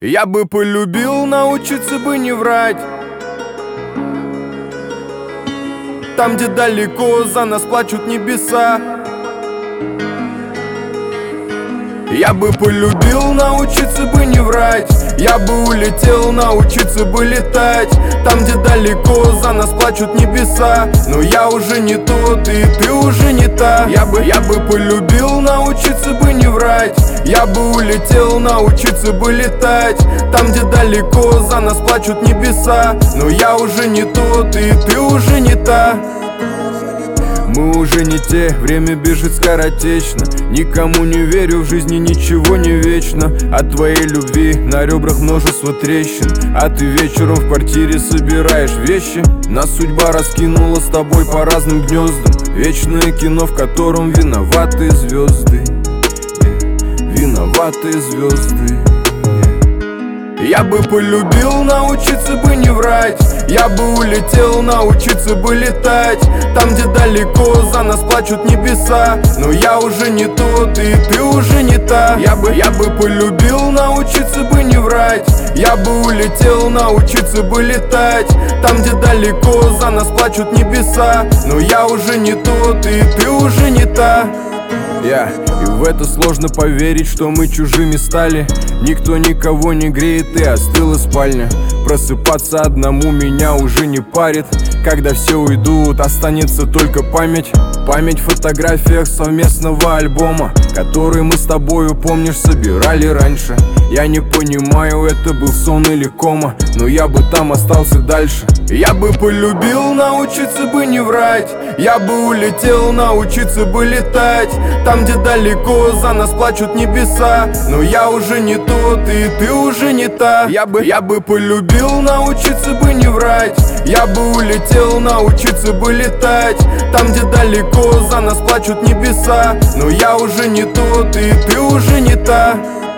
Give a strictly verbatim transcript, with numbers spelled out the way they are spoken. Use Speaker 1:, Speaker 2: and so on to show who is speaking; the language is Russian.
Speaker 1: Я бы полюбил научиться бы не врать. Там, где далеко, за нас плачут небеса. Я бы полюбил научиться бы не врать. Я бы улетел научиться бы летать. Там, где далеко, за нас плачут небеса. Но я уже не тот, и ты уже не та. Я бы, я бы полюбил научиться бы не врать. Я бы улетел научиться бы летать. Там, где далеко, за нас плачут небеса. Но я уже не тот, и ты уже не та. Мы уже не те, время бежит скоротечно. Никому не верю, в жизни ничего не вечно. От твоей любви на ребрах множество трещин. А ты вечером в квартире собираешь вещи. Нас судьба раскинула с тобой по разным гнездам. Вечное кино, в котором виноваты звезды. Виноваты звезды. Я бы полюбил научиться бы не врать. Я бы улетел научиться бы летать. Там, где далеко, за нас плачут небеса. Но я уже не тот, и ты уже не та. Я бы, я бы полюбил научиться бы не врать. Я бы улетел научиться бы летать. Там, где далеко, за нас плачут небеса. Но я уже не тот, и ты уже не та. Я, yeah. И в это сложно поверить, что мы чужими стали. Никто никого не греет, и остыла спальня. Просыпаться одному меня уже не парит. Когда все уйдут, останется только память. Память в фотографиях совместного альбома, который мы с тобою, помнишь, собирали раньше. Я не понимаю, это был сон или кома, но я бы там остался дальше. Я бы полюбил научиться бы не врать. Я бы улетел научиться бы летать. Там, где далеко, за нас плачут небеса. Но я уже не тот, и ты уже не та. Я бы, я бы полюбил научиться бы не врать. Я бы улетел научиться бы летать. Там, где далеко, за нас плачут небеса. Но я уже не тот, и ты уже не та.